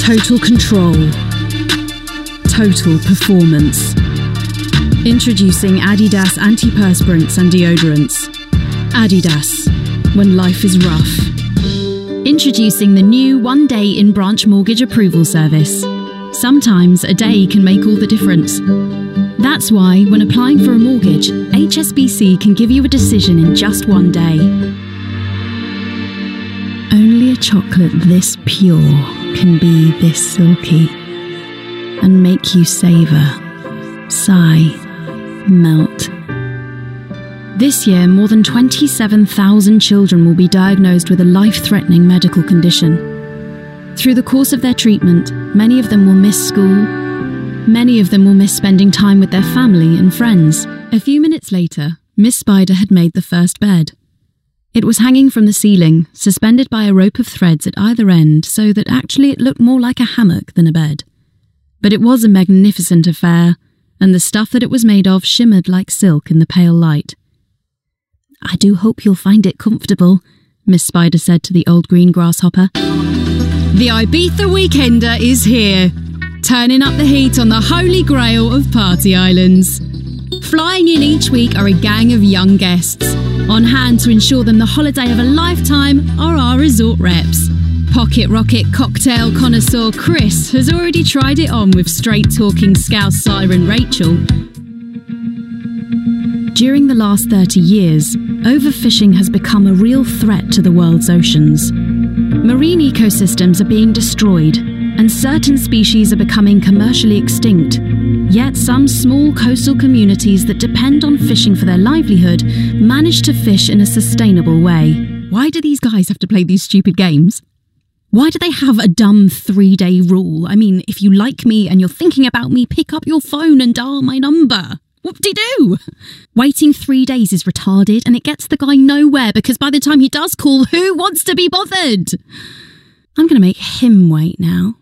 Total control. Total performance. Introducing Adidas antiperspirants and deodorants. Adidas, when life is rough. Introducing the new one-day in-branch mortgage approval service. Sometimes a day can make all the difference. That's why, when applying for a mortgage, HSBC can give you a decision in just one day. Only a chocolate this pure can be this silky and make you savour, sigh, melt. This year, more than 27,000 children will be diagnosed with a life-threatening medical condition. Through the course of their treatment, many of them will miss school. Many of them will miss spending time with their family and friends. A few minutes later, Miss Spider had made the first bed. It was hanging from the ceiling, suspended by a rope of threads at either end, so that actually it looked more like a hammock than a bed. But it was a magnificent affair, and the stuff that it was made of shimmered like silk in the pale light. "I do hope you'll find it comfortable," Miss Spider said to the old green grasshopper. The Ibiza Weekender is here, turning up the heat on the holy grail of party islands. Flying in each week are a gang of young guests. On hand to ensure them the holiday of a lifetime are our resort reps. Pocket rocket cocktail connoisseur Chris has already tried it on with straight-talking Scouse siren Rachel. During the last 30 years, overfishing has become a real threat to the world's oceans. Marine ecosystems are being destroyed, and certain species are becoming commercially extinct. Yet some small coastal communities that depend on fishing for their livelihood manage to fish in a sustainable way. Why do these guys have to play these stupid games? Why do they have a dumb 3-day rule? I mean, if you like me and you're thinking about me, pick up your phone and dial my number. Whoop-de-doo! Waiting 3 days is retarded, and it gets the guy nowhere because by the time he does call, who wants to be bothered? I'm going to make him wait now.